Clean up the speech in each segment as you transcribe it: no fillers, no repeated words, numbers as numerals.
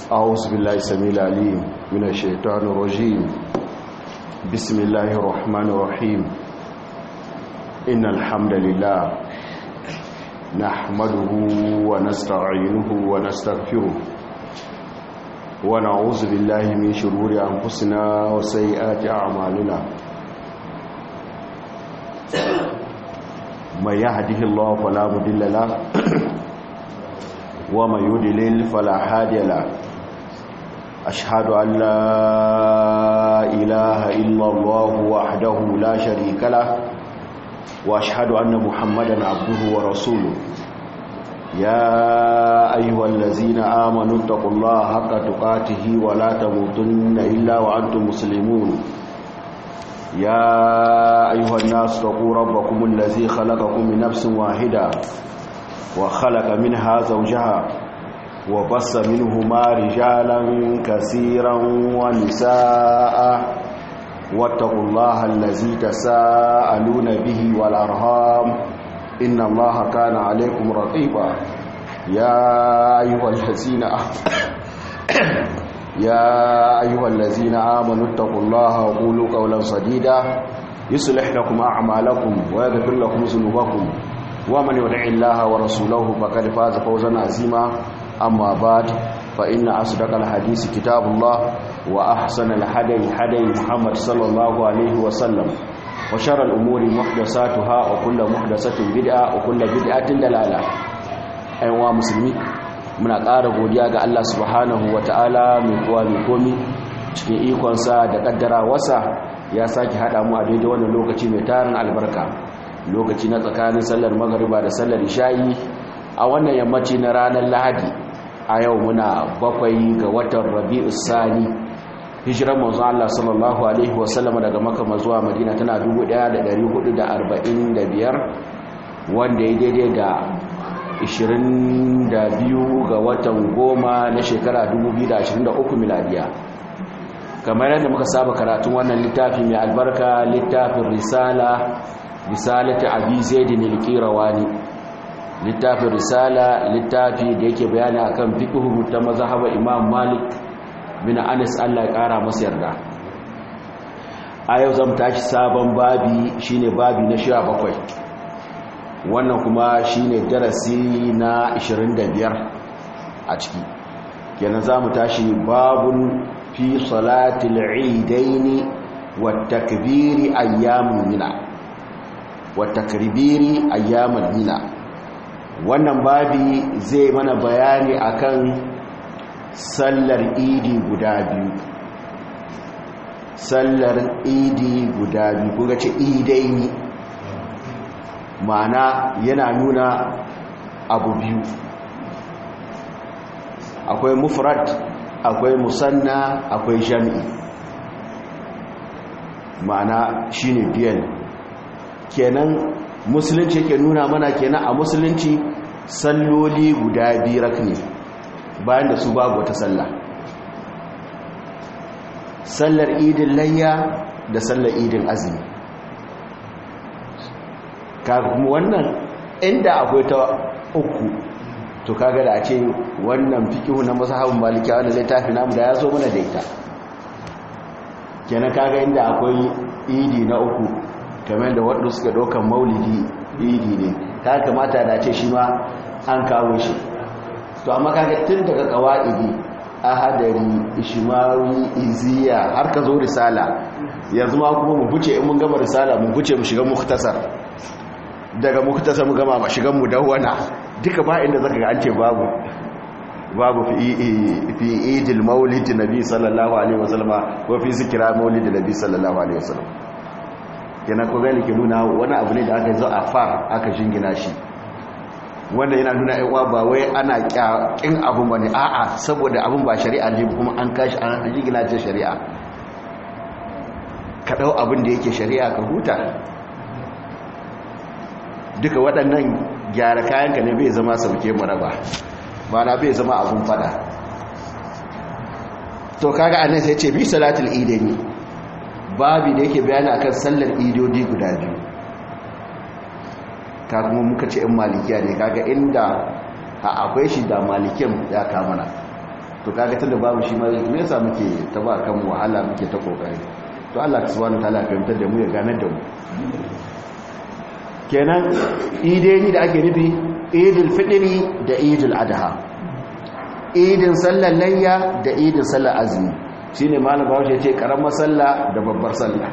أعوذ بالله السميع العليم من الشيطان الرجيم. بسم الله الرحمن الرحيم. إن الحمد لله نحمده ونستعينه ونستغفره ونعوذ بالله من شرور أنفسنا وسيئات أعمالنا. من يهده الله فلا مضل له ومن يضلل فلا هادي له. أشهد أن لا إله إلا الله وحده لا شريك له وأشهد أن محمدا عبده ورسوله. يا أيها الذين آمنوا اتقوا الله حق تقاته ولا تموتن إلا وأنتم مسلمون. يا أيها الناس اتقوا ربكم الذي خلقكم من نفس واحدة وخلق منها زوجها وبص منهما رجالا كثيرا ونساء واتقوا الله الذي تساءلون به والأرحام إن الله كان عليكم رقيبا. يا أيها الذين آمنوا اتقوا الله وقولوا قولا سديدا يصلح لكم أعمالكم ويغفر لكم ذنوبكم ومن يطع الله ورسوله فقد فاز فوزا عظيما. أما بعد فإن أصدق الحديث كتاب الله وأحسن الهدي هدي محمد صلى الله عليه وسلم وشر الأمور محدثاتها وكل محدثة بدعة وكل بدعة ضلالة. أيها المسلمين, muna ƙara godiya ga Allah subhanahu wata'ala mai kowa mai komi cikin ikonsa da ƙaddara wasa ya sake haɗa mu a daidai wannan lokaci mai tarin albarka, lokaci na tsakanin sallar magariba da sallar isha'i a wannan yammaci na ranar Lahadi. A yau muna 7 ga watan Rabi'us Sani, hijiran manzon Allah sallallahu alaihi wasallam daga Makka zuwa Madina tana 1445 wanda ya daidai da 22 ga watan 10 na shekara 2023 miladiya. Kamar yadda muka saba karatun wannan littafi mai albarka, littafin risalatu Abi Zaid al-Qirawani. Littafin risala littafi da yake bayani akan fiqhu ta mazhab Imam Malik bin Anas, Allah ya kara masa yarda. A yau zamu tashi sabon babi, shine babi na 17. Wannan kuma shine darasi na 25 a ciki. Kenan zamu tashi babun fi salatil eidaini wat takbiri ayyamul mina. Wat takbiri ayyamul mina. Wannan babi zai mana bayani akan sallar idi guda biyu. Sallar idi guda biyu, kuga ce idaini, ma'ana yana nuna abu biyu. Akwai mufrad, akwai musanna, akwai jami'i, ma'ana shine biyan. Kenan musulunci ke nuna mana kenan a musulunci salloli guda biyu ne, bayan da su babu wata sallah. Sallar idin layya da sallar idin azumi. Kafin wannan inda akwai ta uku, to kaga da a ce wannan fiqhu na mazhabin maliki wanda zai tafi namu da ya zo mana da ita. Kenan kaga inda akwai idi na uku, kamar da waɗanda suka ɗaukan maulidi idi ne, ta kamata da ce shi ma an kawo shi. To amma kaga tun daga qawaidi, ahadari, ishmawi, iziya har ka zo risala, yanzu ma kuma mu fice, in mun gama risala mu fice mu shiga muktasar, daga muktasar mu gama shigan mu dawwana, duka ba inda zaka ga an ce babu fi idil maulid nabi sallallahu alaihi wasallam ko fi zikra maulid nabi sallallahu alaihi wasallam. Yana ko gani ke nuna wani abu ne da aka zo a far aka jingina shi, wanda yana nuna aiwa ba wai ana kyakin abu bane, a'a saboda abun ba shari'a ne kuma an kashi an jingina ce shari'a. Ka dau abin da yake shari'a ka huta. Duka waɗannan gyara kayanka ne bai zama sauke mu raba, ba na bai zama abun fada. To kaga annabi sai ce bi salatul idaini, babi da yake bayani akan sallar idodi guda biyu. Ka kuma muka ce in malikiya ne, kaga inda akwai shi da malikin ya kamana. to kaga tunda babu shi ma me yasa muke ta ba kan wahala muke ta kokari to Allah subhanahu wataala ya fahimtar da mu ya ganar da mu kenan ideni da ake nufi idul fitri da idul adha idin sallar layya da idin sallar azumi shine malam Bahaushe ya ce karamar sallah da babbar sallah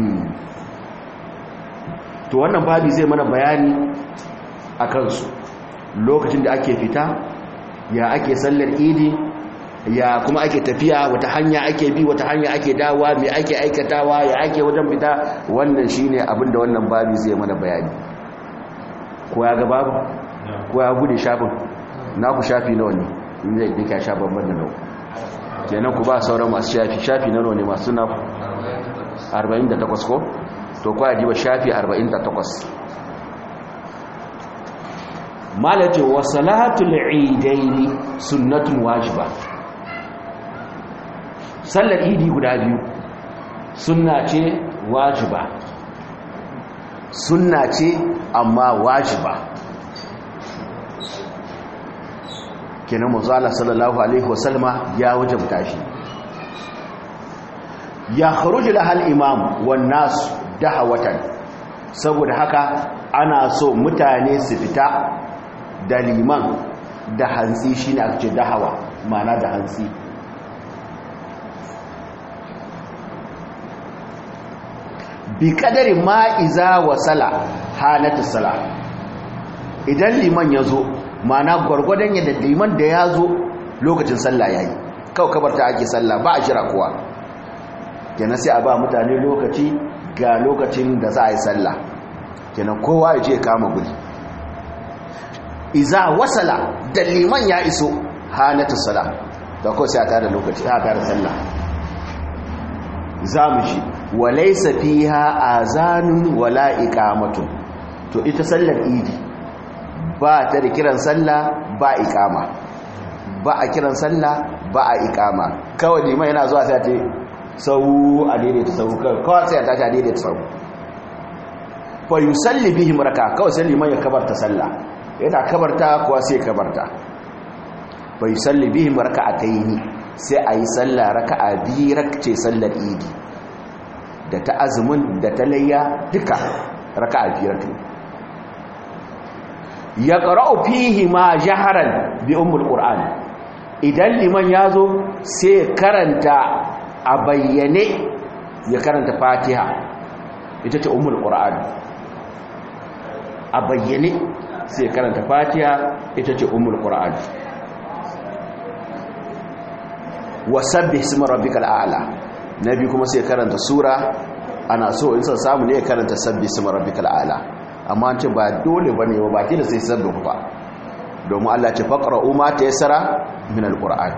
to wannan babi zai mana bayani akan su lokacin da ake fita ya ake sallar idi ya kuma ake tafiya wata hanya ake bi wata hanya ake dawa me ake aikatawa ya ake wajen fita wannan shine abinda wannan babi zai mana bayani ko ya ga babu ko ya gude shafin na ku shafi nawa ne in zai dika shafin banda nawa kenan ku ba sauran masu shafi nawa ne masu na 48 ko to kwa ji wa shafi 48 malati wa salatul eidaini sunnatun wajiba sallar idi guda biyu sunna ce wajiba sunna ce amma wajiba kenan manzo Allah sallallahu alaihi wasallama ya wajabta shi ya kharuju lahal imam wan nas dahawatan saboda haka ana so mutane su fita da liman da hantsi shine aka ce dahawa ma'ana da hantsi bi kadari ma iza wasala halatu sala idan liman yazo ma'ana gurgurdan yadda liman da yazo lokacin sallah yayi kawai kabarta ake sallah ba a jira kowa kenan sai a ba mutane lokaci ga lokacin da za a yi sallah kenan kowa ya je kama guri iza wasala da liman ya iso halatu sala da ko sai a tada lokaci a tada sallah zamu shi walaysa fiha azanun wala iqamatun to ita sallar idi ba ta da kiran sallah ba iqama ba a kiran sallah ba a iqama kawai liman yana zuwa sai ta sau a daidaita sau kawai sai ta ta daidaita sau fa yusalli bihim raka kawai sai liman ya kabarta sallah yana kabarta kuwa sai kabarta fa yusalli bihim raka'ataini sai ayi sallah raka'a biyu rakce sallar idi da ta azumin da ta layya duka raka'a biyar to ya qara'u fihi ma jaharan bi ummul qur'an idan liman yazo sai karanta a bayyane ya karanta fatiha ita ce ummul qur'an a bayyane sai karanta fatiha ita ce ummul qur'an wasabbih isma rabbikal a'la nabi kuma sai karanta sura ana so in san samu ne ya karanta sabbih isma rabbikal a'la amma an ce ba dole bane ba baki da sai sabbih ba domin Allah ce faqra'u ma tayassara min alquran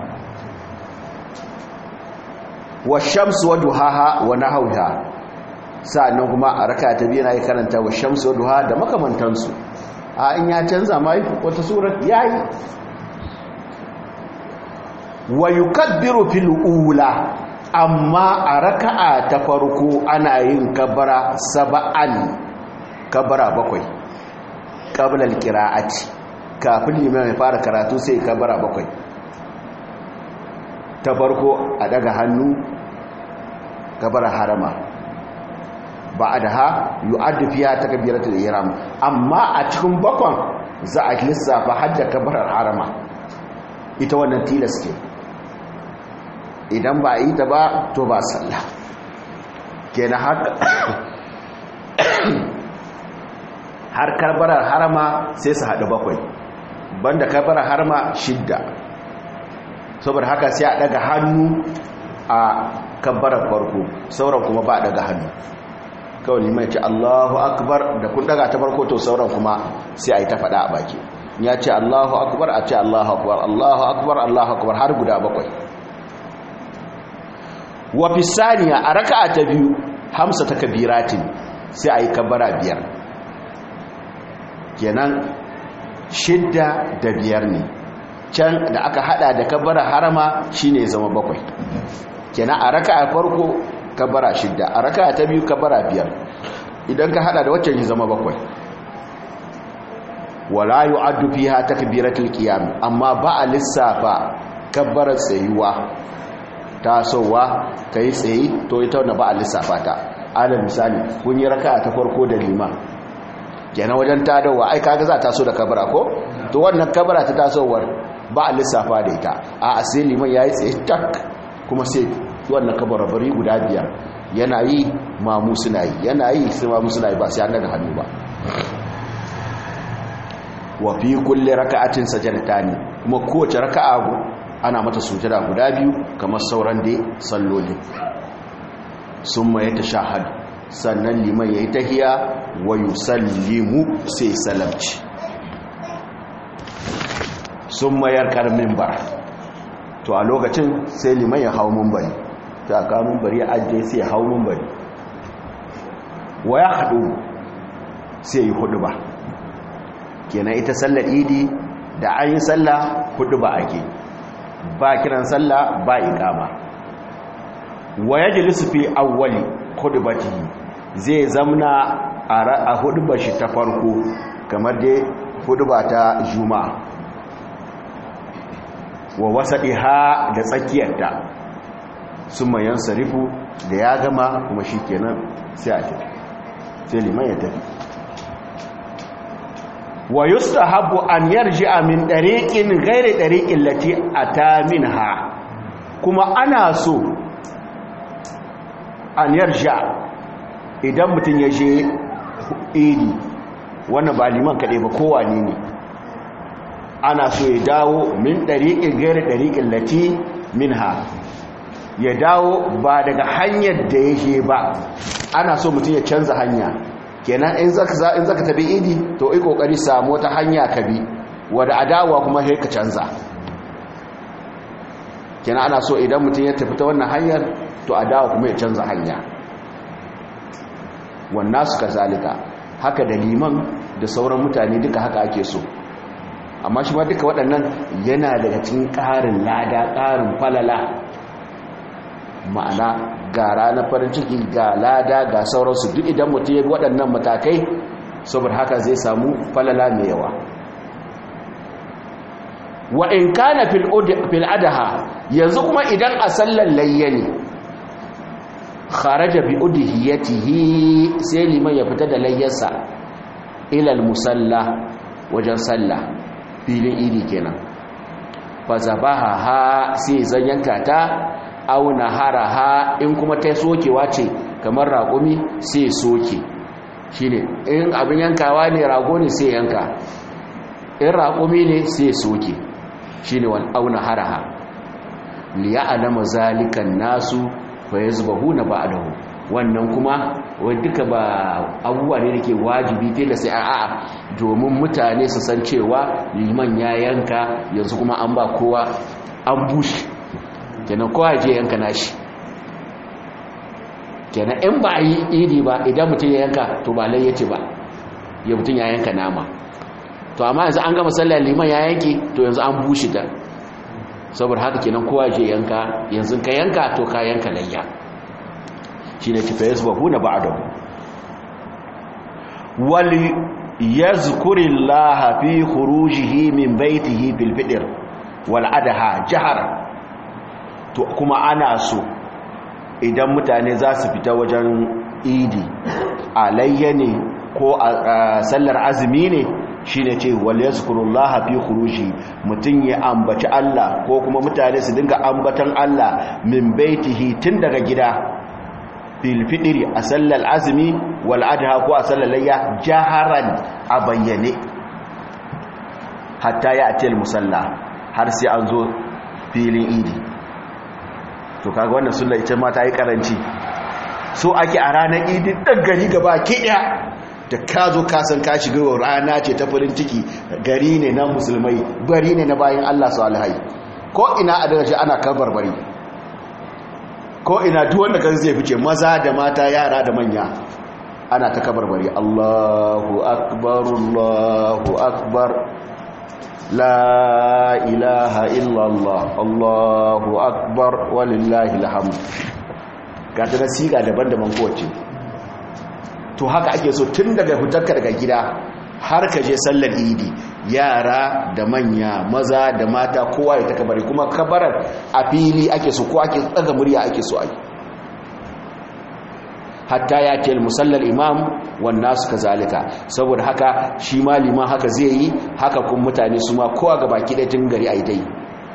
washamsu waduhaha wa nahawha sa'annan kuma a raka ta biyu na yi karanta washamsu waduha da makamantansu a in ya canza mai wata surar yayi wa yukabbiru fil ula amma a raka'a ta farko ana yin kabara sab'an kabara bakwai qabla alqira'ati kafin liman ya fara karatu sai kabara bakwai ta farko a daga hannu kabara harama ba'daha yu'addu fiha takbiratul ihram amma a cikin bakwan za a lissafa hajja kabarar harama ita wannan tilas ke idan ba yi ta ba to ba sallah kenan haka har kabarar harama sai su haɗu bakwai banda kabarar harama shidda saboda haka sai a daga hannu a kabarar farko sauran kuma ba daga hannu kawai limai ce Allahu akbar da kun daga ta farko to sauran kuma sai a yi ta faɗa a baki ya ce Allahu akbar a ce Allahu akbar Allahu akbar Allahu akbar har guda bakwai wa fi saniya a raka'a ta biyu hamsa ta kabiratin sai a yi kabara biyar kenan shidda da biyar ne can da aka hada da kabara harama shine zama bakwai kenan a raka'a farko kabara shidda a raka'a ta biyu kabara biyar idan ka hada da waccan ya zama bakwai wala yu'addu fiha takbiratul qiyam amma ba a lissafa kabbarar tsayuwa tasowa kai tsayi to ita wannan ba a lissafa ta alal misali kun yi raka'a ta farko da liman kenan wajen tadawa ai kaga za ta so da kabara ko to wannan kabara ta tasowar ba a lissafa da ita a sai liman yayi tsaye tak kuma sai wannan kabara bari guda biyar yana yi mamu suna yi yana yi sai mamu suna yi ba sai an daga hannu ba wa fi kulli raka'atin sajdatani kuma kowace raka'a ana mata sujada guda biyu kamar sauran dai salloli summa yatashahhad sannan liman yayi tahiya wa yusallimu sai salamci summa yarkar minbar to a lokacin sai liman ya hawo minbari ta ka minbari aje sai ya hawo minbari wa ya hadu sai yi hudu ba kenan ita sallar idi da an yi sallah hudu ba ake ba kiran sallah ba iqama wa yajlisu fi awwali khutbatihi zai zamna a hudubar shi ta farko kamar dai huduba ta juma'a wa wasadiha da tsakiyarta summa yansarifu da ya gama kuma shikenan sai a tafi sai liman ya tafi wa yustahabu an yarji'a min dariqin ghairi dariqin lati ata minha kuma ana so an yarja idan mutum ya je idi wannan ba liman kaɗai ba kowane ne ana so ya dawo min dariqin ghairi dariqin lati minha ya dawo ba daga hanyar da ya je ba ana so mutum ya canza hanya kenan in zaka tabi idi to ai kokari samu wata hanya ka bi wanda adawa kuma sai ka canza kenan ana so idan mutum ya tafi ta wannan hanyar to adawa kuma ya canza hanya wannan su kazalika haka da liman da sauran mutane duka haka ake so amma shi ma duka waɗannan yana daga cikin ƙarin lada ƙarin falala ma'ana ga ranar farin ciki ga lada ga sauransu duk idan mutum ya waɗannan matakai saboda haka zai samu falala mai yawa wa in kana fil adaha yanzu kuma idan a sallar layya ne kharaja bi udhiyatihi sai liman ya fita da layyarsa ila musalla wajen sallah filin idi kenan fa zabaha sai zan yanka ta auna haraha in kuma ta sokewa ce kamar raƙumi sai soke shine in abin yankawa ne rago ne sai yanka in raƙumi ne sai soke shine wal auna haraha liya'lama zalikan nasu fa yazbahuna ba'dahu wannan kuma wai duka ba abubuwa ne da ke wajibi tela sai a'a domin mutane su san cewa liman ya yanka yanzu kuma an ba kowa an bushe kenan kowa je yanka nashi kenan in ba a yi idi ba idan mutum ya yanka to ba lai yace ba ya mutum ya yanka nama to amma yanzu an gama sallar liman ya yanke to yanzu an bushe da saboda haka kenan kowa je yanka yanzu ka yanka to ka yanka layya shine tafa yazbahuna ba'dahu wal yazkurillaha fi khurujihi min baytihi bil fitr wal adha jahara to kuma ana so idan mutane za su fita wajen idi alayya ne ko sallar azumi ne shine ce wal yazkurullaha fi khuruji mutun ya ambaci Allah ko kuma mutane su dinga ambatan Allah min baitihi tun daga gida fil fitri a sallar azumi wal adha ko a sallar layya jaharan a bayyane hatta ya atil musalla har sai an zo filin idi to kaga wannan sunna ita ma ta yi karanci so ake a ranar idi dan gari gaba ke daya da ka zo ka san ka shiga rana ce ta farin ciki gari ne na musulmai gari ne na bayin Allah salihai ko ina a daga ana kabarbari ko ina duk wanda kan zai fice maza da mata yara da manya ana ta kabarbari Allahu akbar Allahu akbar la ilaha illallah Allahu akbar walillahi alhamd ga ta siga daban-daban kowace to haka ake so tun daga fitarka daga gida har ka je sallar idi yara da manya maza da mata kowa ya takabari kuma kabarar a fili ake so ko ake tsaga murya ake so ake hatta ya ke musallar imam wannan su kazalika saboda haka shi ma liman haka zai yi haka kun mutane su ma kowa ga baki ɗaya tun gari a yi dai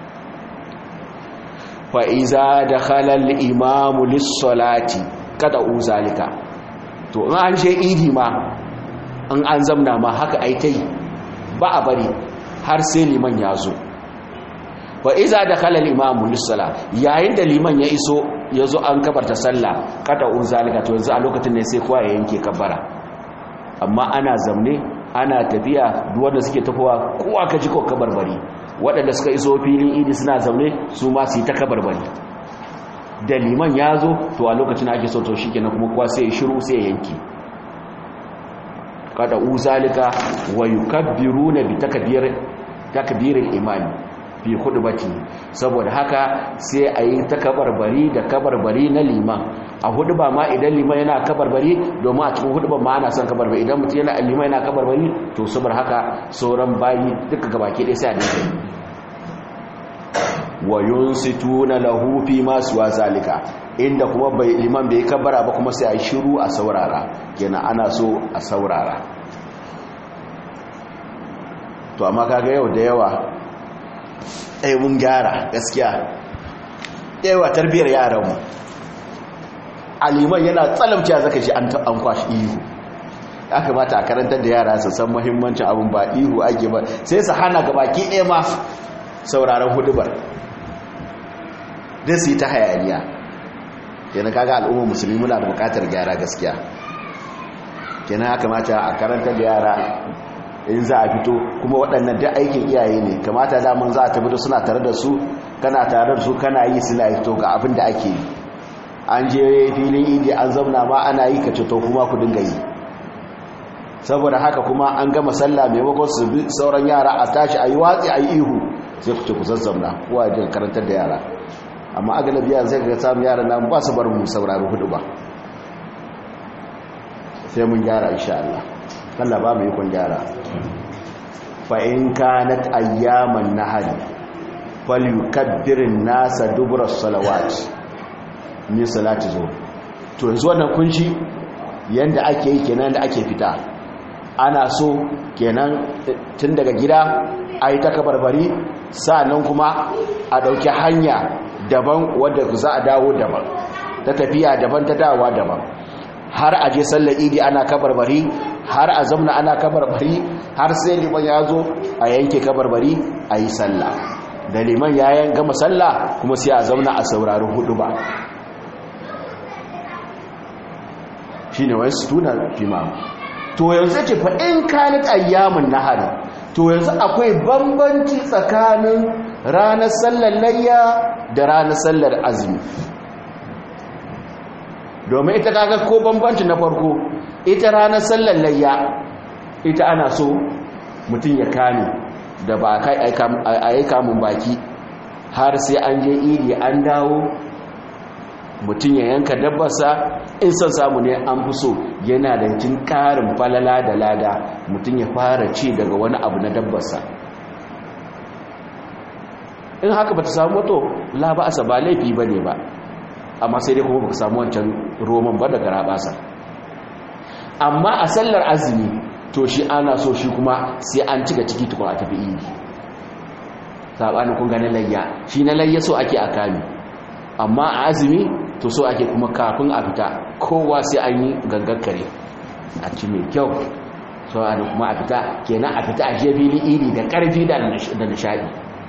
fa'iza da halal imamu lissolati kada uzalika to in an ce idi ma in an zamna ma haka a yi ta yi ba a bari har sai liman ya zo fa'iza da halal imamu lissola yayin da liman ya iso ya zo an kabarta sallah kada uzalika to yanzu a lokacin ne sai kowa ya yanke kabara amma ana zamne ana tafiya duwanda suke tafowa kowa ka ji ko kabarbari waɗanda suka iso filin idi suna zaune su ma su yi ta kabarbari da liman ya zo to a lokacin ake so to shi kenan kuma kowa sai ya shiru sai ya yanki kada uzalika wa yukabbiruna bi takbiril imani fi hudubati saboda haka sai a yi ta kabarbari da kabarbari na liman a huduba ma idan liman yana kabarbari domin a cikin huduban ma ana son kabarbari idan mutum yana liman yana kabarbari to saboda haka sauran bayi duka gabaki ɗaya sai a dinga wa yunsituna lahu fi ma suwa zalika inda kuma liman bai kabara ba kuma sai a yi shiru a saurara kenan ana so a saurara to amma kaga yau da yawa mun gyara gaskiya yawa tarbiyar yaranmu aliman yana tsalamciya zaka shi an kwashi ihu ya kamata a karantar da yara su san muhimmancin abin ba ihu ake ba sai su hana gabaki ɗaya ma sauraron hudubar dai su yi ta hayaniya kenan kaga al'ummar musulmi muna da bukatar gyara gaskiya kenan ya kamata a karantar da yara in za a fito kuma waɗannan da aikin iyaye ne kamata daman za a tafi da suna tare da su kana tare da su kana yi suna fito ga abin da ake yi an je filin idi an zauna ma ana yi ka to kuma ku dinga yi saboda haka kuma an gama sallah maimakon su bi sauran yara a tashi a yi watsi a yi ihu sai ku ce ku zazzauna kowa ya karantar da yara amma a galabiya zai ga samun yara nan ba su bar mu saurari hudu ba sai mun gyara insha Allah Allah ba mu yi kun gyara fa in kanat ayyaman nahari falyukabbirin nasa dubura salawat min salati zuhr to yanzu wannan kunci yanda ake yi kenan da ake fita ana so kenan tun daga gida ayi ta kabarbari sannan kuma a dauki hanya daban wanda za a dawo daban ta tafiya daban ta dawowa daban har a je sallar idi ana kabarbari har a zamna ana kabarbari har sai liman ya zo a yanke kabarbari a yi sallah da liman ya gama sallah kuma sai a zamna a saurari hudu ba shi ne wani sutuna fimam to yanzu ce fa in kanit ayyamin nahari to yanzu akwai bambanci tsakanin ranar sallar layya da ranar sallar azumi domin ita kaga ko bambanci na farko ita ranar sallar layya ita ana so mutum ya kame da ba a yi kamun baki har sai an je iri an dawo mutum ya yanka dabbarsa in son samu ne an fi so yana da cin karin falala da lada mutum ya fara ci daga wani abu na dabbarsa in haka ba ta samu wato labasa ba laifi ba ne ba amma sai dai kuma ba ka samu wancan roman ba daga rabasa amma a sallar azumi to shi ana so shi kuma sai an cika ciki tukun a tafi idi sabanin kun ga na layya shi na layya so ake a kame amma a azumi to so ake kuma kafin a fita kowa sai an yi gangar kare a ci mai kyau so ana kuma a fita kenan a fita a je fili idi da karfi da nishadi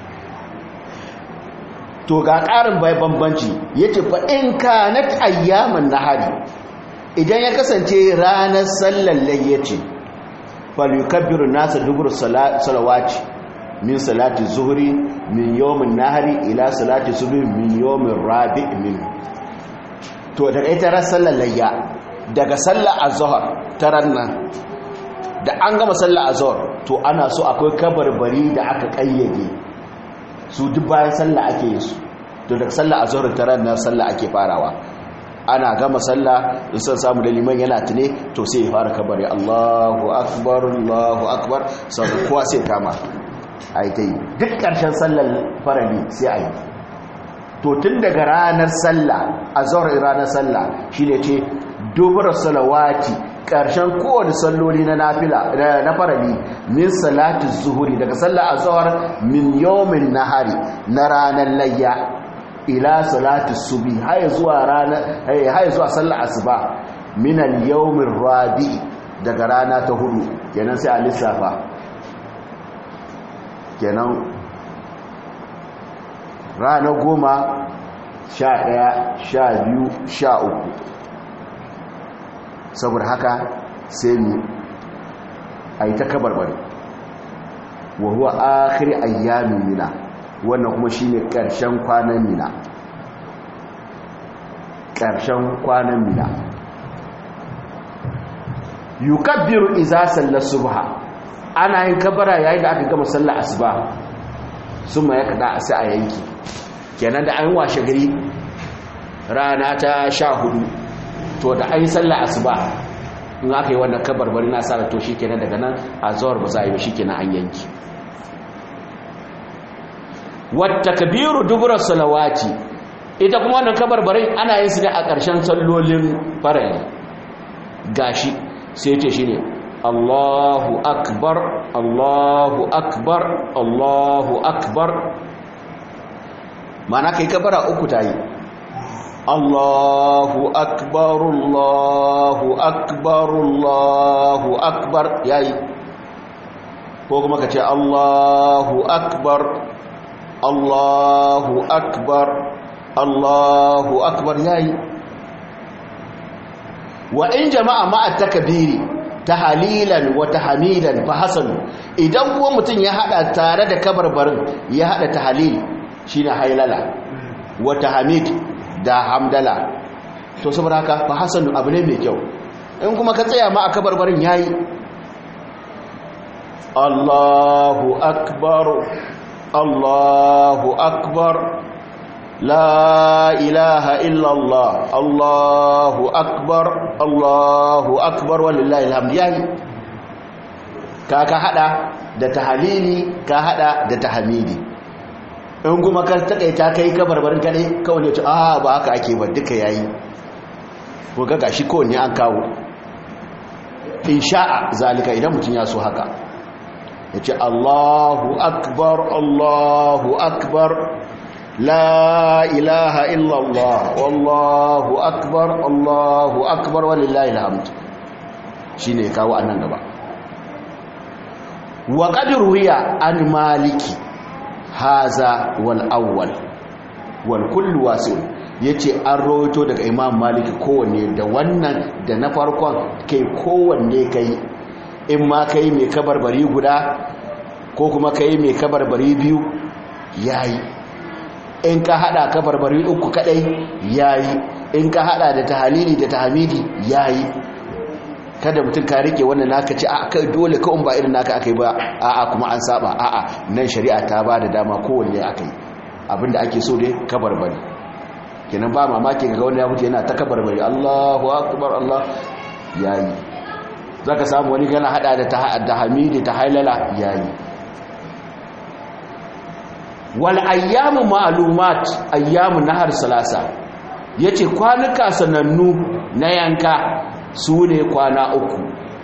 to ga ƙarin bai bambanci yace fa in kanat ayyaman nahari idan ya kasance ranar sallar layyace falyukabbiru nasa dubur salawati min salati zuhri min yawmin nahari ila salati subhi min yawmin rabi' min to daga ita ran sallar layya daga sallar azhar taran nan da an gama sallar azhar to ana so akwai kabarbari da aka kayyade su duk bayan sallah ake yin su to daga sallah azhar taran nan sallah ake farawa ana gama sallah in san samu da liman yana tune to sai ya fara kabari Allahu akbar sai kowa sai kama ai tai duk karshen sallar farali sai ayi to tun daga ranar sallah azhar ranar sallah shine ce dubur salawati karshen kowane salloli na nafila na farali min salati zuhuri daga sallar azhar min yawmin nahari na ranar layya ila salati subhi hay zuwa sallar asuba min al-yawmir rabi daga rana ta hudu kenan sai a lissafa kenan rana 10 11 12 13 saboda haka sai mu ayi ta kabarbari wa huwa akhir ayyamin mina wannan kuma shine karshen kwanan mina yukabbiru idza salla subha ana yin kabara yayin da aka gama sallar asuba summa ya kada sai a yanki kenan da an washe gari rana ta 14 to da an yi sallar asuba in aka yi wannan kabarbari na sa to shikenan daga nan azhar ba za a yi ba shikenan an yanki wata kabiru dubura salawati ita kuma wannan kabarbarin ana yin su ne a ƙarshen sallolin farali gashi sai ce shine Allahu akbar Allahu akbar Allahu akbar mana kai kabara uku tayi Allahu akbar Allahu akbar Allahu akbar yayi ko kuma kace Allahu akbar Allahu akbar Allahu akbar yayi wa in jama'a ma'a takbiri tahlilan wa tahmidan fa hasan idan kuma mutun ya hada tare da kabarbarin ya hada tahlil shine haylala wa tahmid da hamdala to saboda haka fa hasan abu ne mai kyau in kuma ka tsaya ma a kabarbarin yayi Allahu akbar Allahu akbar la ilaha illallah Allahu akbar walillahi alhamd yayi ka hada da tahlili ka hada da tahmidi in kuma ka takaita kai kabarbarin kade kawai ne ba haka ake ba duka yayi ko ga gashi ko ne an kawo insha'a zalika idan mutun ya so haka yace Allahu akbar la ilaha illallah wallahu akbar walillahi alhamd shine kawo annan gaba wa qad ruwiya an maliki haza wal awwal wal kullu wasi' yace an rawaito daga imam maliki kowanne da wannan da na farkon kai kowanne kai in ma kai mai kabarbari guda ko kuma kai mai kabarbari biyu yayi in ka hada kabarbari uku kadai yayi in ka hada da tahlili da tahmidi yayi kada mutum ka rike wannan naka ci a kai dole ka ba irin naka akai ba a'a kuma an saba a'a nan shari'a ta ba da dama kowanne akai abinda ake so dai kabarbari kenan ba mamaki ga wanda ya mutu yana ta kabarbari Allahu akbar Allah yayi zaka samu wani kana hada da hamidi ta halala yayi wal ayyamu ma'lumat ayyamu nahar salasa yace kwanuka sanannu na yanka su ne kwana uku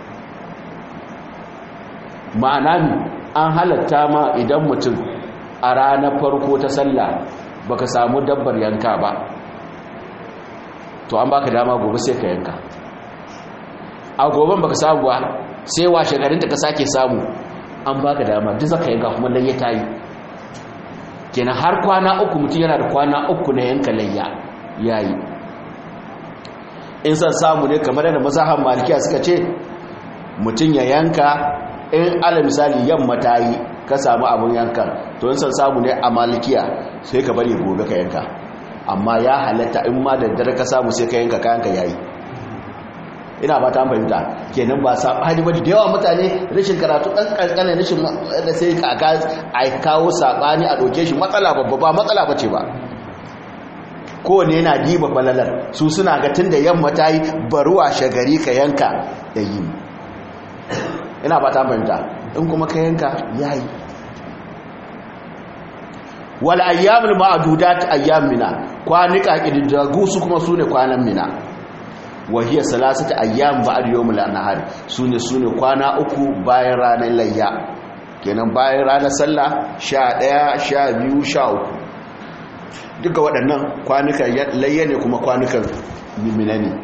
ma'ana an halatta ma idan mutum a ranar farko ta sallah baka samu dabbar yanka ba to an baka dama gobe sai ka yanka a goben baka samu ba sai washe garin da ka sake samu an baka dama duk zaka yanka kuma layya tayi kenan har kwana uku mutum yana da kwana uku na yanka layya yayi in san samu ne kamar yadda mazhaban malikiya suka ce mutum ya yanka in ala misali yamma tayi ka samu abun yankan to in san samu ne a malikiya sai ka bari gobe ka yanka amma ya halatta in ma da dare ka samu sai ka yanka kayanka yayi ina ba ta fahimta kenan ba sabani ba da yawa mutane rashin karatu dan kankanin rashin da sai ka kawo sabani a doke shi matsala babba ba matsala bace ba kowane yana diba falalar su suna ga tun da yamma ta yi baruwa shagari ka yanka da yi ina ba ta fahimta in kuma ka yanka ya yi wal ayyamul ma'dudat ayyam mina kwanika kididdagu su kuma sune kwanan mina wa hiya salasatu ayyam ba'd yawmil nahar sune kwana uku bayan ranar layya kenan bayan ranar sallah 11 12 13 duka waɗannan kwanukan layya ne kuma kwanukan mina ne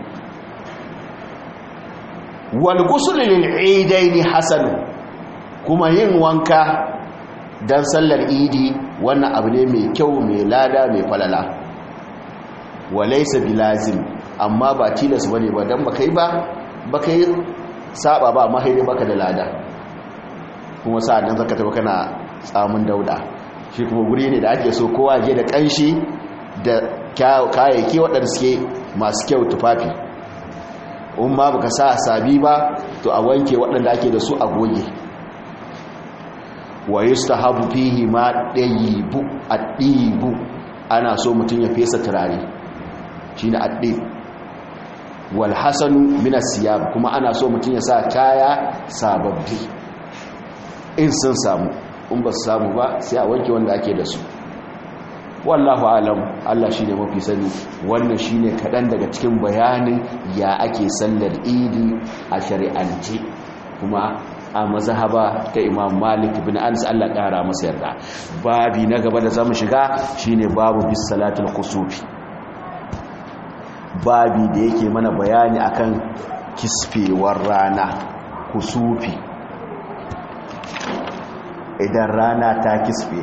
wal ghusl lil eidaini hasan kuma yin wanka dan sallar idi wannan abu ne mai kyau mai lada mai falala walaysa bilazim amma ba tilas bane ba dan baka yi saba ba amma haidai baka da lada kuma sa'an zaka tafi kana tsamin dauda shi kuma guri ne da ake so kowa je da kanshi da kayayyaki waɗanda suke masu kyau tufafi in ma baka sa sabi ba to a wanke waɗanda ake da su a goge wa yustahabu fihi ma dayibu adibu ana so mutun ya fesa turare shine adib wal hasanu min as-siyab kuma ana so mutun ya sa kaya sababbi in sun samu in ba su samu ba sai a wanke wanda ake da su wallahu alam Allah shine mafi sani wannan shine kadan daga cikin bayanin ya ake sallar idi a shari'ance kuma a mazhaba ta Imam Malik ibn Anas Allah kara masa yarda babi na gaba da zamu shiga shine babu bis salatul kusufi babi da yake mana bayani akan kisfewar rana kusufi idan rana ta kisfe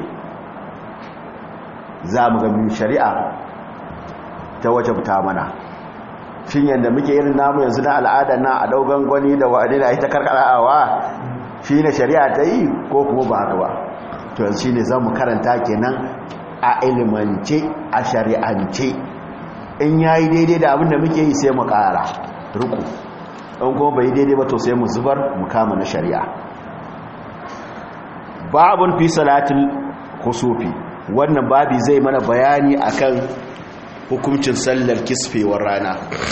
zamu ga min shari'a ta wajabta mana shin yanda muke irin namu yanzu na al'ada na a daugan gwani da wa'adi da ita karkarawa shine shari'a ta yi ko kuma ba haka ba to yanzu shine zamu karanta kenan a ilimance a shari'ance in yayi daidai da abin da muke yi sai mu ƙara ruku in kuma bai daidai ba to sai mu zubar mu kama na shari'a babun fi salatul kusufi wannan babi zai mana bayani akan hukuncin sallar kisfewar rana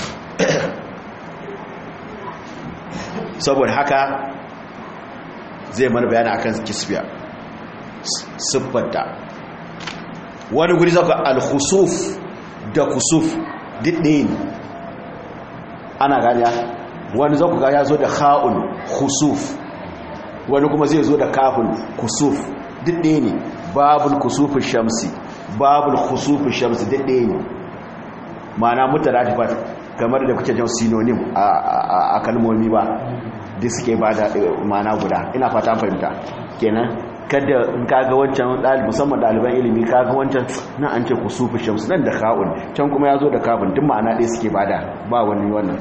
saboda haka zai mana bayani akan kisfiya siffarta wani guri zaka al-khusuf da kusuf didde ne ana ganiya wani zaku ga ya zo da kha'un khusuf wani kuma zai zo da kafin kusuf didde ne babul kusufi shamsi babul khusufi shamsi didde ne ma'ana mutaratifat kamar da kuke jan synonym a kalmomi ba da suke ba da ma'ana guda ina fata fahimta kenan kada in kaga wancan dalibi musamman daliban ilimi kaga wancan nan an ce kusufi shamsi nan da kha'un can kuma yazo da kafin duk ma'ana ɗaya suke bada ba wani wannan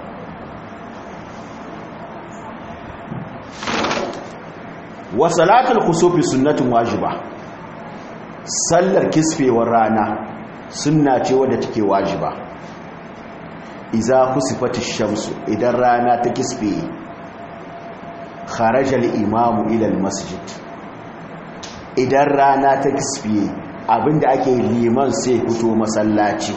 wa salatul kusufi sunnatun wajiba sallar kisfewar rana sunna ce wadda take wajiba iza kusifatish shamsu idan rana ta kisfe kharaja al-imamu ila al-masjid idan rana ta kisfe abinda ake liman sai fito masallaci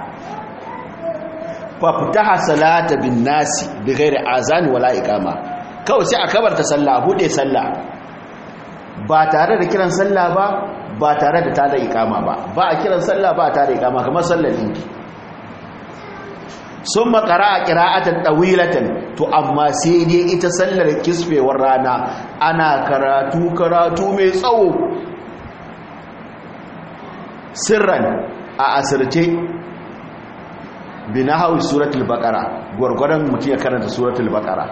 fa fitaha salata bin nasi bighairi azan wala iqama kawai sai a kabarta sallah bude sallah ba tare da kiran sallah ba tare da tada iqama ba a kiran sallah ba tare da iqama kamar sallar idi summa qara'a qira'atan tawilatan to amma sai dai ita sallar kisfewar rana ana karatu mai tsawo sirran a asirce binahawi suratul baqara gurgurdan mutum ya karanta suratul baqara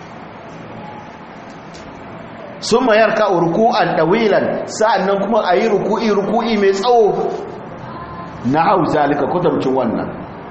sun mayar ka ruku'an ɗawilan sa'annan kuma a yi ruku'i mai tsawo na hau zalika kwatamcin wannan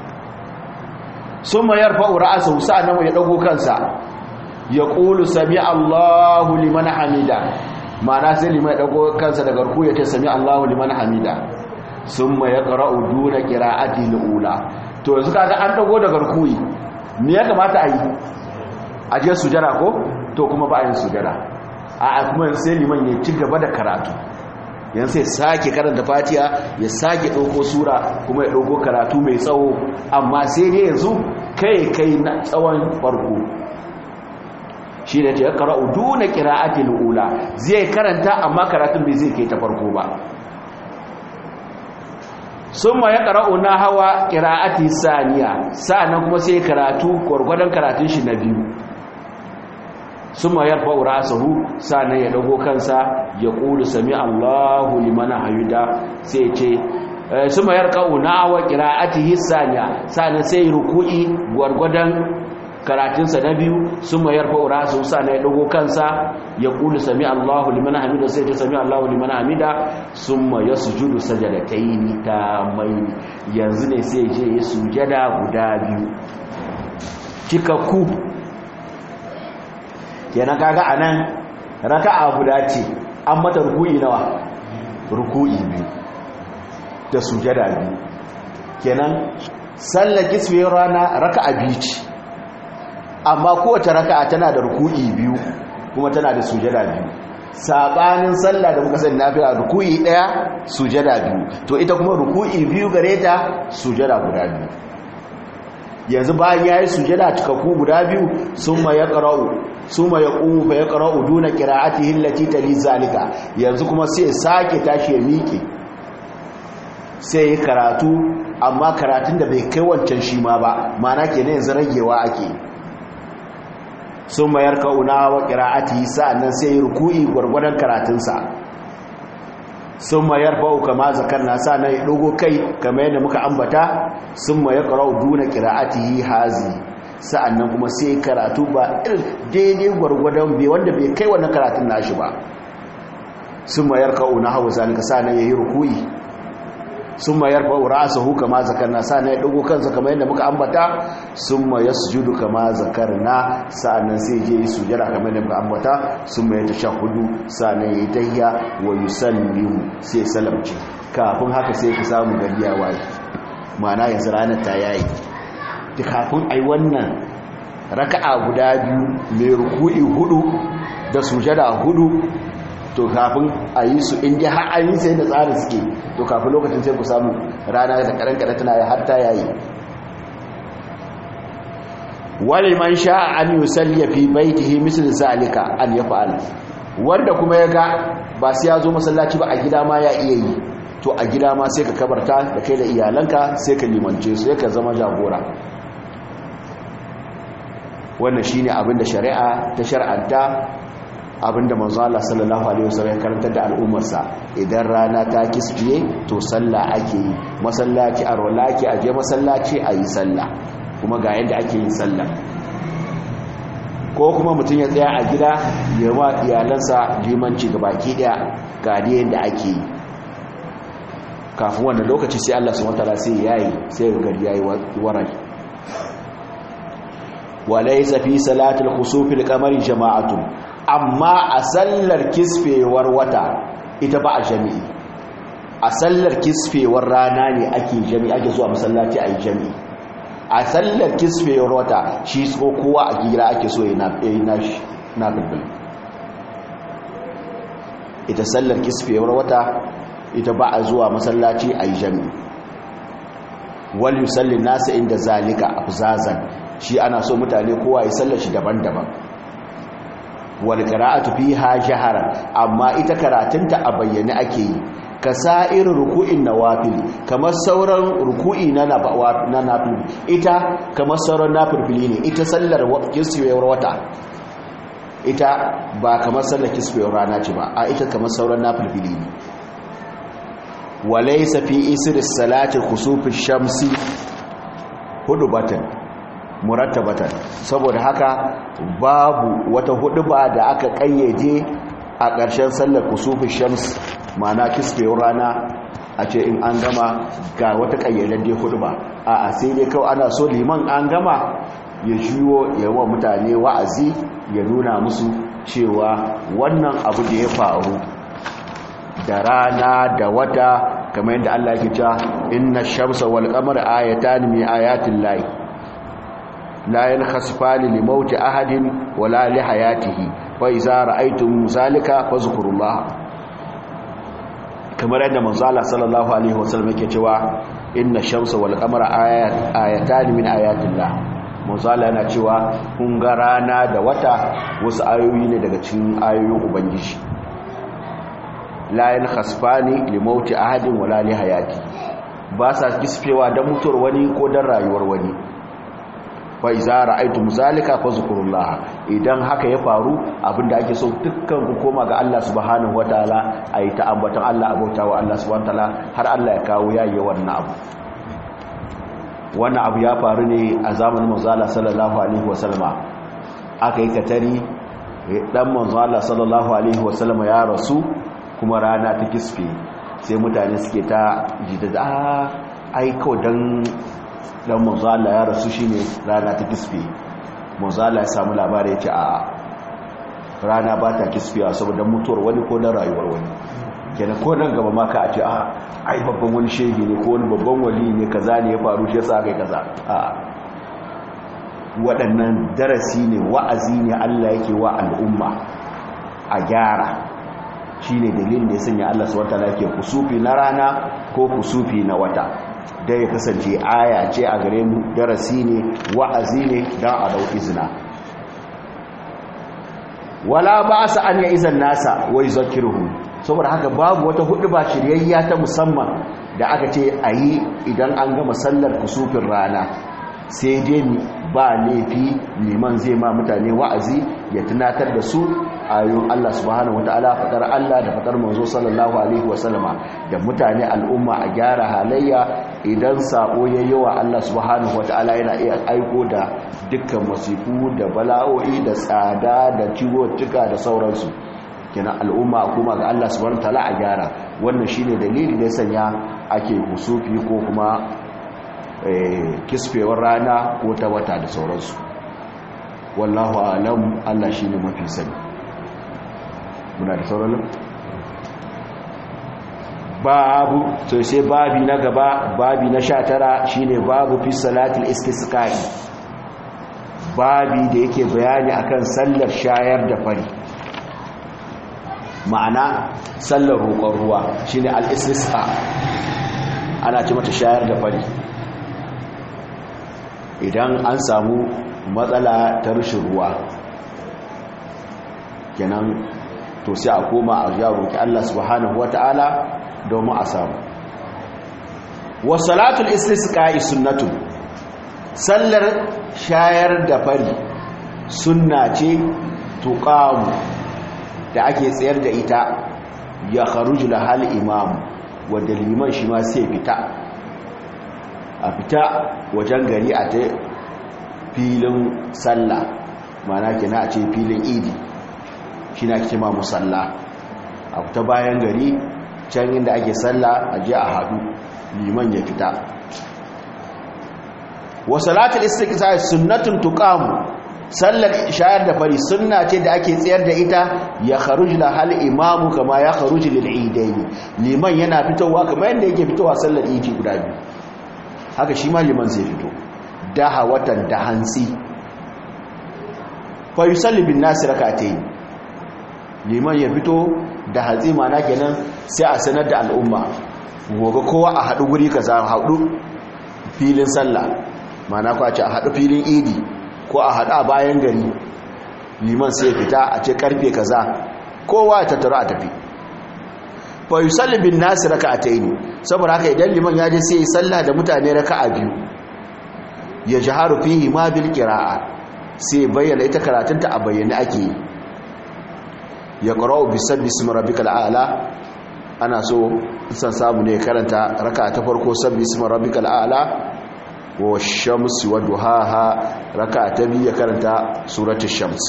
sun mayar fa'ura asa sa'annan ya ɗago kansa ya ƙulu sami Allahu liman hamida ma'ana sai liman ya ɗago kansa daga ruku ya ce sami Allahu liman hamida sun mayar ƙara'u duna ƙira'ati la'ula to yanzu kaga an ɗago daga ruku'i me ya kamata a yi a je sujara ko to kuma ba a yin sujara a kuma sai liman ya ci gaba da karatu yanzu sai sake karanta fatiha ya sake ɗauko sura kuma ya ɗauko karatu mai tsawo amma sai dai yanzu kai na tsawon farko shi da ta ya ƙara'u duna ƙira'atin ula zai karanta amma karatun bai zai kai ta farko ba sun ma ya ƙara'u na hawa ƙira'ati saniya sa'annan kuma sai karatu gwargwadon karatun shi na biyu sun ma yarfa urasahu sa'annan ya dago kansa ya ƙulu sami Allahu liman hamida sai ce sun ma yarka'u na hawa ƙira'ati saniya sa'annan sai ruku'i gwargwadon karatunsa na biyu sun ma yarfa urasahu sa'annan ya dago kansa ya ƙulu sami Allahu liman hamida sai ce sami Allahu liman hamida sun ma ya sujudu sajadataini tamaini yanzu ne sai je ya sujada guda biyu cikakku kenan kaga anan raka'a guda ce an mata ruku'i nawa ruku'i biyu da sujada biyu kenan sallar kiswiyar rana raka'a biyu ce amma kowace raka'a tana da ruku'i biyu kuma tana da sujada biyu sabanin sallah da muka sani nafila ruku'i daya sujada biyu to ita kuma ruku'i biyu gare ta sujada guda biyu yanzu bayan yayi sujada cikakku guda biyu summa yaqumu fa yaqra'u duna qira'atihi allati tali zalika yanzu kuma sai sake tashi ya miƙe sai ya karatu amma karatun da bai kai wancan shi ma ba mana kenan yanzu ragewa ake summa yarka'una wa qira'atihi sa'annan sai ruku'i gurgurdan karatunsa summa yarfa'u kama zakarna sa'annan ya dogo kai kamar yadda muka ambata summa yaqra'u duna qira'atihi hazi sa'annan kuma sai karatu ba daidai gurgurdan bai wanda bai kai wannan karatun nashi ba summa yarka'u nahwa zalika sa'annan yayi ruku'i summa yarfa'u ra'sahu kama zakarna sa'annan ya dogo kansa kamar yadda muka ambata summa yasjudu kama zakarna sa'annan sai je sujada kamar yadda muka ambata summa yatashahhudu sa'annan yayi tahiyya wa yusallimu sai salamci kafin haka sai ka samu gari ya waye ma'ana yanzu ranar ta yayi kafin ai wannan raka'a guda biyu mai ruku'i hudu da sujada hudu to kafin a yi su inda har an yi sai da tsarin suke to kafin lokacin sai ku samu rana da karan kada tana ya har ta yayi wali man sha an yusalli fi baitihi misl zalika an yaf'al wanda kuma ya ga ba sai ya zo masallaci ba a gida ma ya iya yi to a gida ma sai ka kabarta da kai da iyalanka sai ka limance su sai ka zama jagora wannan shine abinda shari'a ta shar'anta abinda manzo Allah sallallahu alaihi wasallam ya karanta da al'ummarsa idan rana ta kisbiye to sallah ake yi masallaci a rolaki a je masallaci a yi sallah kuma ga yadda ake yin sallah ko kuma mutum ya tsaya a gida ya wa iyalansa limanci gabaki daya ga yadda ake yi kafin wannan lokaci sai Allah subhanahu wataala sai yayi sai gari yayi warai walaysa fi salatil khusufil qamari jama'atun amma a sallar kisfewar wata ita ba a jami'i a sallar kisfewar rana ne ake jami'i ake zuwa masallaci a yi jami'i a sallar kisfewar wata shi so kowa a gira ake so ya nashi na bilbil ita sallar kisfewar wata ita ba a zuwa masallaci a yi jami'i wal yusalli nasu inda zalika afzazan shi ana so mutane kowa ya sallar shi daban-daban wal qira'atu fiha jaharan amma ita karatunta a bayyane ake yi kasa'ir ruku'in nawafil kamar sauran ruku'i na nafil ita kamar sauran nafilfili ne ita sallar kiswewar wata ita ba kamar sallar kiswewar rana ce ba a ita kamar sauran nafilfili ne walaysa fi isri salati khusufi shamsi hudubatan murattabatan saboda haka babu wata huduba da aka kayyade a ƙarshen sallar kusufi shams ma'ana kisfewar rana a ce in an gama ga wata kayyadadde huduba a sai dai kawai ana so liman an gama ya juyo yawan mutane wa'azi ya nuna musu cewa wannan abu da ya faru da rana da wata kamar yadda Allah ya ce inna shamsa wal qamara ayatan min ayatil lahi la yankhasifani li mauti ahadin wala li hayatihi fa iza ra'aytum zalika fazkurullah kamar yadda manzo Allah sallallahu alaihi wasallam yake cewa inna shamsa wal qamara ayatan min ayatillah. manzo Allah yana cewa kun ga rana da wata wasu ayoyi ne daga cikin ayoyin ubangiji. la yankhasfani li mauti ahadin wala li hayati, ba sa kisfewa dan mutuwar wani ko dan rayuwar wani. fa iza ra'aytum zalika fazkurullah, idan haka ya faru abinda ake so dukkan ku koma ga Allah subhanahu wataala ayi ta ambaton Allah, abota wa Allah subhanahu wataala har Allah ya kawo yayi wannan abu. Wannan abu ya faru ne a zamanin manzo Allah sallallahu alaihi wasallama. Aka yi katari dan manzo Allah sallallahu alaihi wasallama ya rasu kuma rana ta kisfe, sai mutane suke ta jidda ai kawai dan manzo Allah ya rasu shine rana ta kisfe. Manzo Allah ya samu labari yace a rana ba ta kisfewa saboda mutuwar wani ko na rayuwar wani. Kenan ko nan gaba ma ka a ce ai babban wani shehi ne ko wani babban wali ne kaza ne ya faru shi yasa kai kaza. Waɗannan darasi ne, wa'azi ne Allah yake wa al'umma a gyara. Shine dalilin da ya sanya Allah subhanahu wataala yake kusufi na rana ko kusufi na wata, da ya kasance aya ce a gare mu, darasi ne, wa'azi ne don a dau izina. Wala ba'sa an ya'izan nasa wa yuzakkiruhum, saboda haka babu wata huduba shiryayya ta musamman da aka ce ayi idan an gama sallar kusufin rana, sai dai ba laifi liman zai ma mutane wa'azi ya tunatar da su ayoyin Allah subhanahu wataala, fadar Allah da fadar manzo sallallahu alaihi wasallama, da mutane al'umma a gyara halayya. Idan sako yayi wa Allah subhanahu wataala yana iya aiko da dukkan masifu da bala'o'i da tsada da ciwon-tuka da sauransu. Kenan al'umma kuma ga Allah subhanahu wataala a gyara. Wannan shine dalili da ya sanya ake kusufi ko kuma kisfewar rana ko ta wata da sauransu. Wallahu a'lam, Allah shine mafi sani. Muna da sauran babu, to sai babi na gaba, babi na 19 shine babu fi salatul istisqa'i, babi da yake bayani akan sallar shayar da fari, ma'ana sallar roƙon ruwa shine al-istisqa, ana ce mata shayar da fari. Idan an samu matsala ta rashin ruwa, kenan to sai a koma a roki Allah subhanahu wataala domin a samu. Wa salatul istisqa'i sunnatu, sallar shayar da fari sunna ce tuqamu da ake tsayar da ita, ya kharuju lahal imam, wanda liman shi ma sai fita wajen gari a ta filin sallah, mana kina a ce filin idi, shi na kima musalla, a fita bayan gari can inda ake sallah a je a haɗu, liman ya fita. Wa salatul istisqa sunnatun tuqamu, sallar shayar da fari sunna ce da ake tsayar da ita, ya kharuj lahal imamu kama ya kharuj lil idaini, liman yana fitowa kamar yadda yake fitowa sallar idi guda biyu, haka shi ma liman zai fito daha watan da hansi. Fa yusalli bin nas rak'atayn, liman ya fito da hatsi, mana kenan sai a sanar da al'umma gobe kowa a haɗu guri kaza, haɗu filin sallah, mana ko a ce a haɗu filin idi ko a haɗu a bayan gari. Liman sai fita a ce karfe kaza, kowa ya tattara a tafi. Fa yusalli bin nas rak'atayn, saboda haka idan liman ya je sai ya salla da mutane raka'a biyu, ya jaharu fihi ma bil qira'a, sai bayyana ita karatunta a bayyane ake yi. Ya qara'u bi sabbi ismi rabbikal a'la, ana so san samu ne karanta raka'a ta farko sabbi ismi rabbikal a'la wa shamsi wa duhaha, raka'a ta biyu ya karanta suratul shams.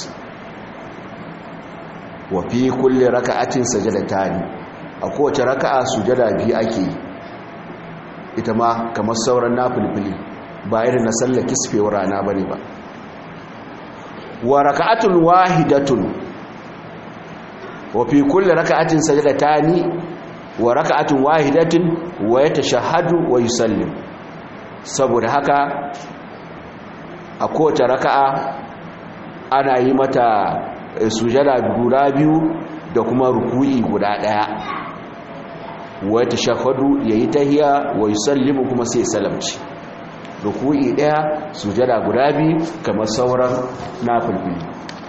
Wa fi kulli raka'atin sajadatani, a kowace raka'a sujada biyu ake, ita ma kamar sauran nafilfili, ba irin na sallar kisfewar rana bane ba. Wa raka'atun wahidatun, wa fi kulli raka'atin sajadatani wa raka'atun wahidatin wa yatashahhadu wa yusallim. Saboda haka a kowace raka'a ana yi mata sujada guda biyu da kuma ruku'i guda daya. wa tashahhadu yayi tahiyya wa yusallimu kuma sai salamci ruku'i daya sujada guda biyu kamar sauran nafilfili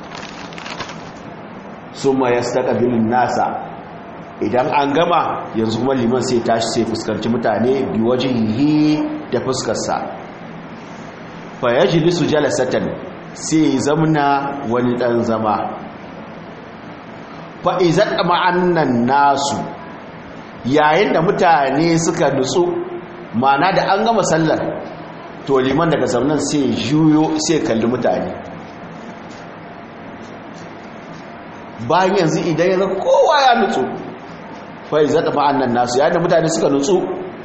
summa yastaqbilun nasa idan an gama yanzu kuma liman sai tashi sai fuskanci mutane bi wajhihi da fuskarsa fa yajlisu jalasatan sai zamna wani dan zama fa iza ma'annan nasu yayin da mutane suka nutsu ma'ana da an gama sallar to liman daga zamanin sai juyo sai kalli mutane bayan yanzu idan ya kowa ya nutsu fai zata ma'annan nasu yayin da mutane suka nutsu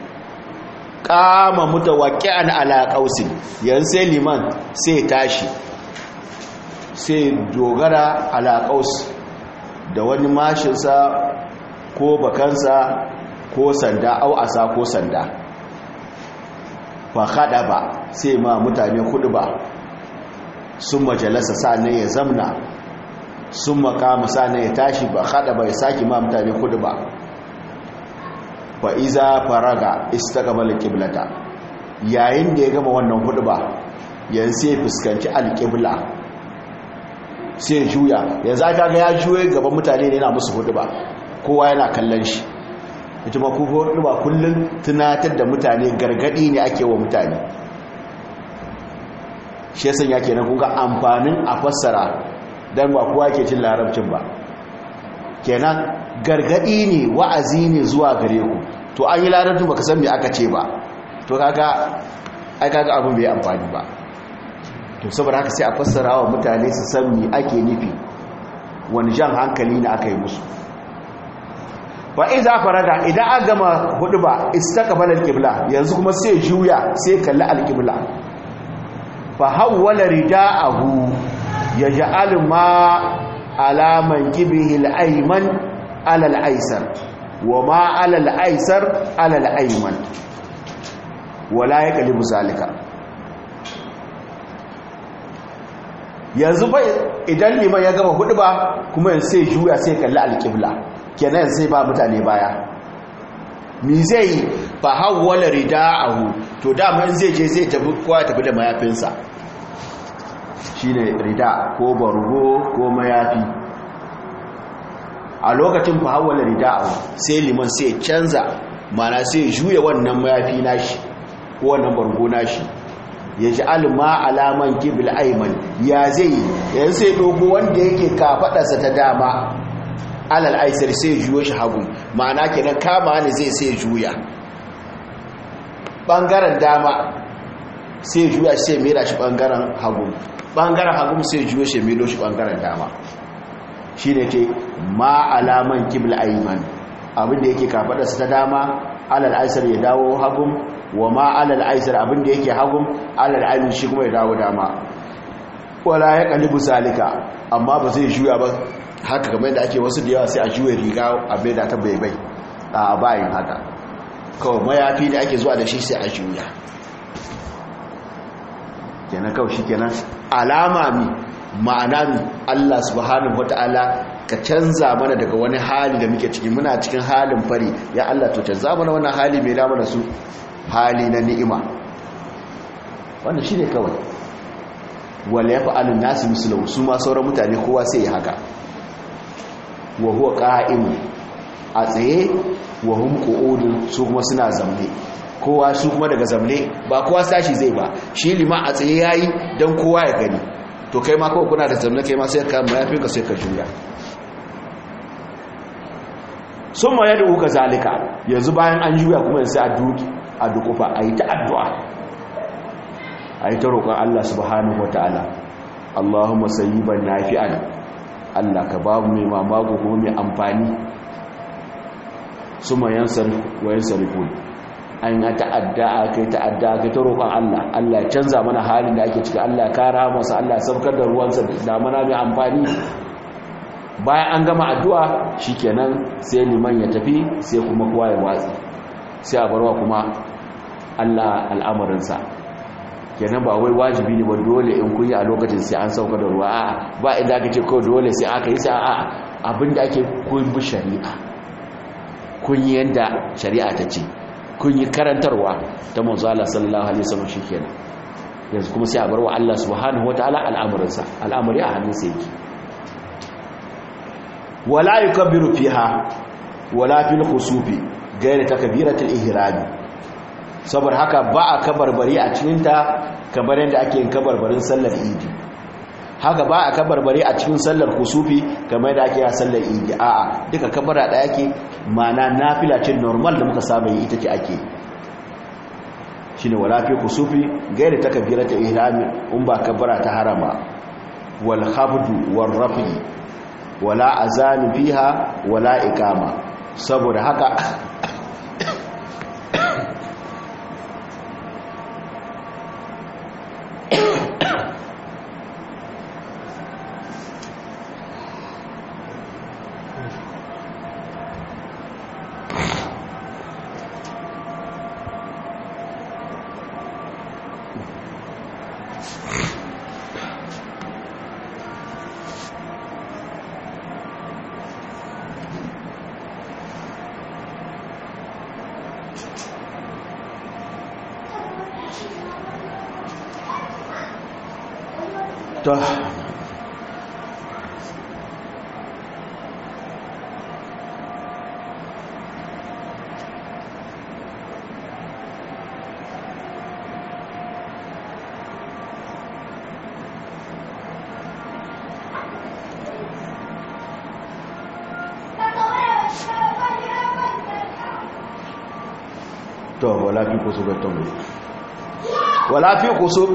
kama mutawakki'an ala qausin yanzu sai liman sai tashi sai dogara ala qaus da wani mashinsa ko bakansa ko sanda au asa ko sanda fa hada ba sai ma mutane hudu ba sun majalasa sanan ya zamna sun makama sanan ya tashi ba hada ba ya saki ma mutane hudu ba fa iza faraga istaqbala qiblata yayin da ya gama wannan hudu ba yanzu sai fuskanci alqibla sai juya yanzu aka ga ya juye gaban mutane ne yana musu hudu ba kowa yana kallon shi ita ma kuma hudu ba kullun tunatar da mutane gargadi ne ake wa mutane shi yasan yake nan kun ga amfanin a fassara dan ba kowa ke jin larabcin ba kenan gargadi ne wa'azi ne zuwa gare ku to an yi larabcin baka san me aka ce ba to kaga abin bai amfani ba to saboda haka sai a fassara wa mutane su san me ake nufi wani jan hankali ne aka yi musu fa iza faraga idan an gama huduba istaqbala alqibla yanzu kuma sai juya sai kalli alqibla fa hawwala ridaahu yaj'al ma ala mankibihi al-ayman ala al-aysar wa ma ala al-aysar ala al-ayman wala yaqlibu zalika yanzu fa idan liman ya gama huduba kuma yanzu sai juya sai kalli alqibla kenan sai ba mutane baya mi zai fa hawwala ridaahu to dama in zai je zai tafi kowa tafi da mayafinsa shine rida ko bargo ko mayafi a lokacin fa hawwala ridaahu sai liman sai canza mana sai juya wannan mayafi nashi ko wannan bargo nashi ya ji alma alaman kibil ayman ya zai yanzu sai dogo wanda yake kafadarsa ta dama alal aisar sai juyo shi hagu ma'ana kenan kama ne zai sai juya bangaren dama sai juya sai mera shi bangaren hagu sai juyo shi mero shi bangaren dama shine ce ma alaman kibl ayman abinda yake kafadarsa ta dama alal aisar ya dawo hagu wa ma alal aisar abinda yake hagu alal ayman shi kuma ya dawo dama wala ya kalibu salika amma ba zai juya ba haka kamar da ake wasu da yawa sai a juya riga a maida ta baibai a bayan haka kawai mayafi da ake zuwa da shi sai a juya kenan kawai shi kenan alama mi ma'ana mi Allah subhanahu wata'ala ka canza mana daga wani hali da muke ciki muna cikin halin fari ya Allah to canza mana wannan hali mai da mana su hali na ni'ima wannan shine kawai wala yaf'alu nasu mislu su ma sauran mutane kowa sai ya haka wa huwa qa'im a tsaye wa hum qu'udun su kuma suna zamne kowa su kuma daga zamne ba kowa sashi zai ba shi liman a tsaye yayi dan kowa ya gani to kai ma kawai kuna da zamne kai ma sai ka mayafin ka sai ka juya summa yad'u kazalika yanzu bayan an juya kuma sai a dukufa ayi ta addu'a ayi ta roƙon Allah subhanahu wataala Allahumma sayyiban nafi'an Allah ka ba mu mai mamago kuma mai amfani suma yansarifu an yi ta'adda kai ta roƙon Allah ya canza mana halin da ake ciki Allah ya kara masa Allah ya saukar da ruwansa da mana mai amfani bayan an gama addu'a shikenan sai liman ya tafi sai kuma kowa ya watsi sai a barwa kuma Allah al'amarinsa kenan ba wai wajibi ne ba dole in kun yi a lokacin sai an sauka da ruwa a'a ba inda aka ce kawai dole sai aka yi sai a'a abinda ake kun bi shari'a kun yi yanda shari'a ta ce kun yi karantarwa ta manzo Allah sallallahu alaihi wasallam shikenan yanzu kuma sai a bar wa Allah subhanahu wataala al'amuransa al'amari a hannunsa yake wala yukabbiru fiha wala fil khusufi gaira takbiratul ihram saboda haka ba a kabarbari a cikin ta kamar yadda ake yin kabarbarin sallar idi haka ba a kabarbari a cikin sallar kusufi kamar yadda ake yin sallar idi a'a duka kabara da yake mana nafila ce normal da muka saba yi ita ce ake shine wala fi kusufi gairi takbiratul ihram in ba kabara ta harama wal khabdu war rafi wala azan fiha wala iqama saboda haka to wala fi kusur to wala fi kusur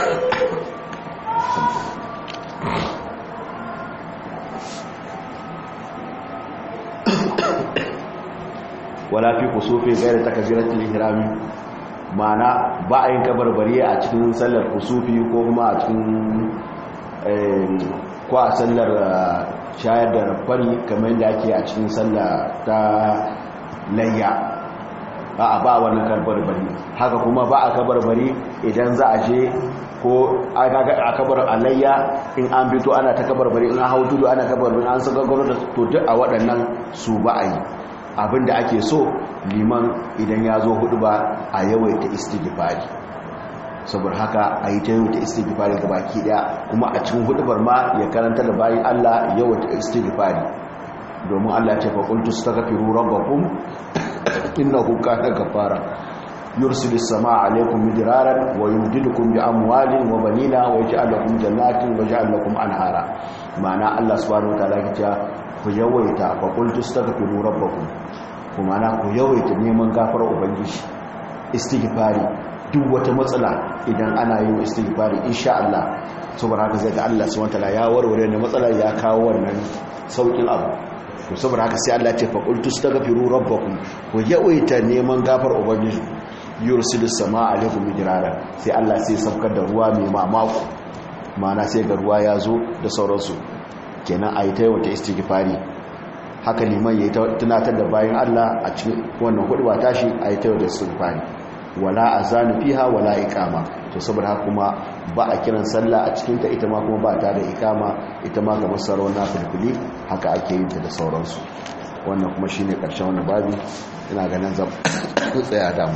wala fi kusufi gaira takbiratul ihram mana ba a yin kabarbari a cikin sallar kusufi ko kuma a cikin ko a sallar shayar da rafari kamar yadda ake a cikin sallar ta layya ba a ba wannan kabarbari haka kuma ba a kabarbari idan za a je ko a kabar alayya in an bito ana ta kabarbari in an hau tudu ana kabarbari an saka gwamnati to duk a waɗannan su ba a yi abinda ake so liman idan ya zo hudu ba a yawaita istighfari saboda haka a yi ta yawaita istighfari ga baki daya kuma a cikin hudubar ma ya karanta da bayan Allah yawaita istighfari domin Allah ce fa qultu astaghfiru rabbakum innahu kana ghafara yursilis samaa alaykum midraran wa yumdidukum bi amwalin wa banina wa yaj'al lakum jannatin wa yaj'al lakum anhara ma'ana Allah subhanahu wa ta'ala ya ce ku yawaita fa qultu astaghfiru rabbakum kuma na ku yawaita neman gafarar ubangiji istighfari duk wata matsala idan ana yin istighfari insha Allah saboda haka zai ga Allah subhanahu wataala ya warware ne matsalar ya kawo wannan saukin abu to saboda haka sai Allah ya ce fa qultu astaghfiru rabbakum ku yawaita neman gafarar ubangiji yursilis samaa alaikum midrara sai Allah sai saukar da ruwa mai mamako ma'ana sai ga ruwa ya zo da sauransu kenan a yi ta yawata istighfari haka liman ya yi tunatar da bayan Allah a cikin wannan hudu ba tashi a yi ta yawata istighfari wala azanu fiha wala iqama to saboda haka kuma ba a kiran sallah a cikin ta ita ma kuma ba ta da iqama ita ma ga masarar na fulfuli haka ake yin ta da sauransu wannan kuma shine karshen wannan babi ina ganin zan tsaya da mu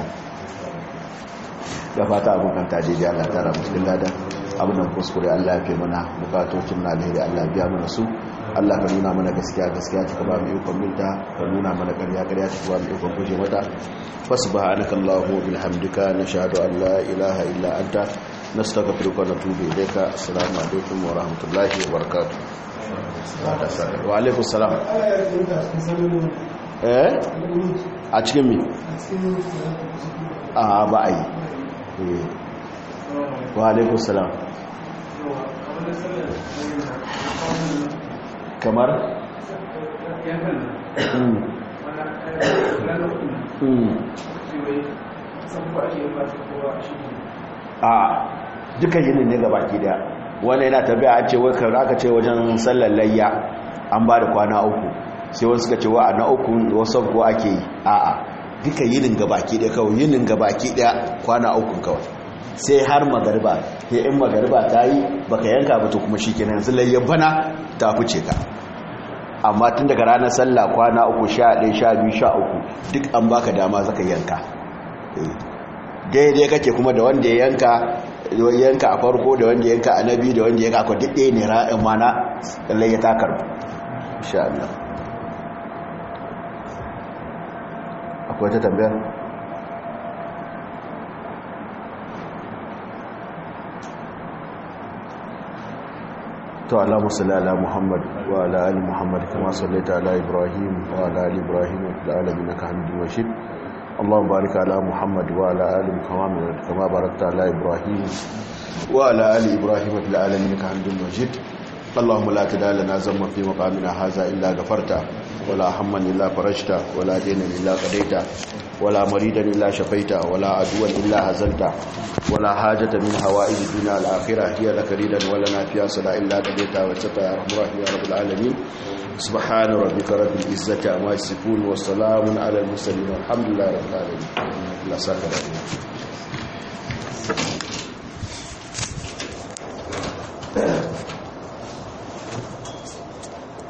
da fata abokan tajeji Allah ta rabu cikin ladan abin da kuskure Allah ya fi mana bukatocin na alheri Allah biya mana su Allah ka nuna mana gaskiya gaskiya ta ba mu ikon minta ka nuna mana ƙarya ƙarya ta ba mu ikon guje mata fasubhanaka allahumma wa bihamdika nashhadu an la ilaha illa anta nastaghfiruka wa natubu ilayka assalamu alaikum wa rahmatullahi wa barakatuh wa alaikum salam a cikin mi a ba ai wa alaikum salam kamar a duka yinin ne gabaki daya wanda yana tabi'a a ce wakar aka ce wajen sallar layya an ba da kwana uku sai wasu suka ce wa na uku wasu ko ake yi a'a duka yinin gabaki daya kawai yinin gabaki daya kwana uku kawai sai har magariba sai in magariba ta yi baka yanka ba to kuma shikenan yanzu layyan bana ta fice ka amma tun daga ranar sallah kwana 3 11 12 13 duk an baka dama zaka yanka daidai kake kuma da wanda ya yanka a farko da wanda ya yanka a nabi da wanda ya yanka akwai duk ɗaya ne ra'ayin mana lallai ya takar insha Allah. Akwai ta tambayar? to Allahumma salli ala Muhammad wa ala ali Muhammad kama sallaita ala Ibrahim wa ala ali Ibrahim fil alamin innaka Hamidum Majid. Allahumma barik ala Muhammad wa ala ali Muhammad kama barakta ala Ibrahim wa ala ali Ibrahim fil alamin innaka Hamidum Majid. اللهم لا تدع لنا ذنبا في مقامنا هذا إلا غفرته ولا هما إلا فرجته ولا دينا إلا قضيته ولا مريدا إلا شفيته ولا عدوا إلا هزلته ولا حاجة من حوائج الدنيا الآخرة هي لك ريدا ولنا فيها صلاة إلا قضيتها واتقى يا رحمن الرحيم يا رب العالمين. سبحان ربك رب العزة عما يصفون وسلام على المرسلين والحمد لله رب العالمين. لا ساكت.